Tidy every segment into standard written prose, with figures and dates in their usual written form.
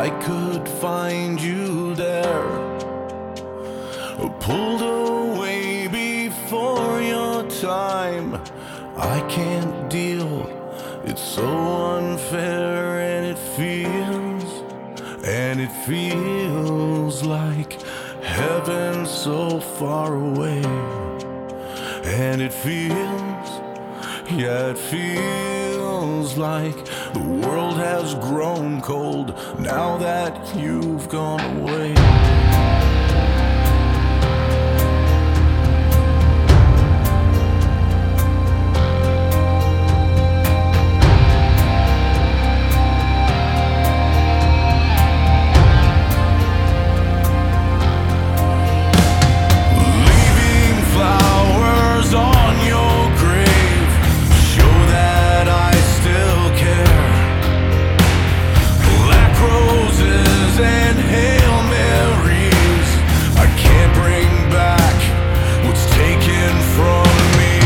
I could find you there, pulled away before your time. I can't deal, it's so unfair, and it feels like heaven so far away. And it feels, yeah, it feels like the world has grown cold now that you've gone away. And Hail Marys, I can't bring back what's taken from me.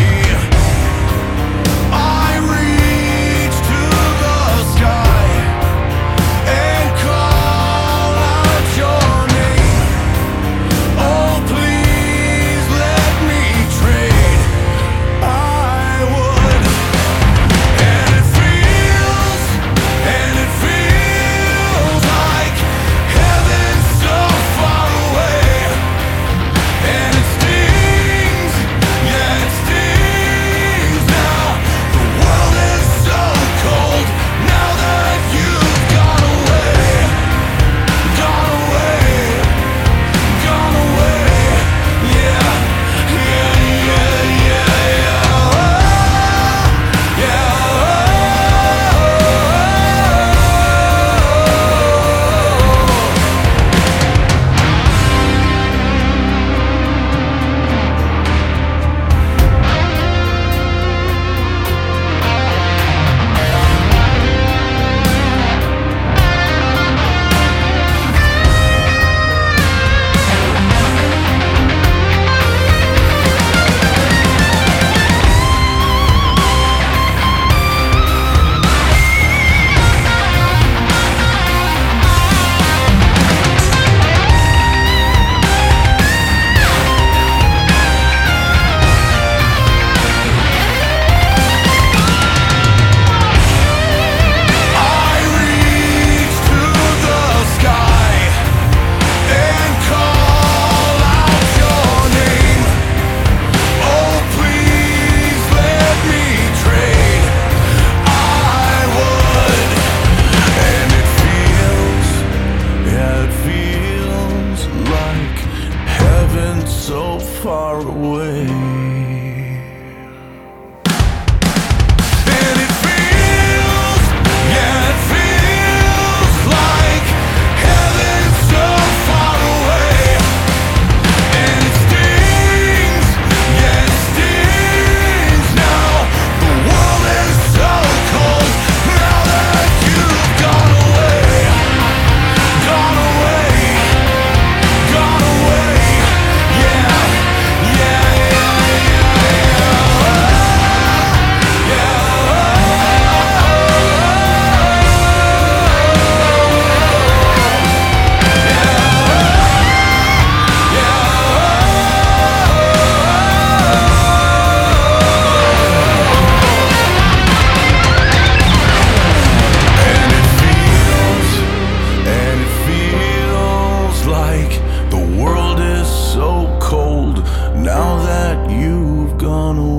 I reach to the sky and call out your name. Oh, please let me trade. I would. And it feels like heaven's so far away. And it stings, yeah, it stings now. The world is so cold now that you've gone away. Gone away, gone away. Yeah, yeah, yeah, yeah, yeah. Oh, yeah. So far away. And it feels, yeah, it feels like heaven's so far away. And it stings, yeah, it stings now. The world is so cold now that you've gone away. Gone away, gone away. Yeah, yeah, yeah, and it feels like the world is so cold now that you've gone away.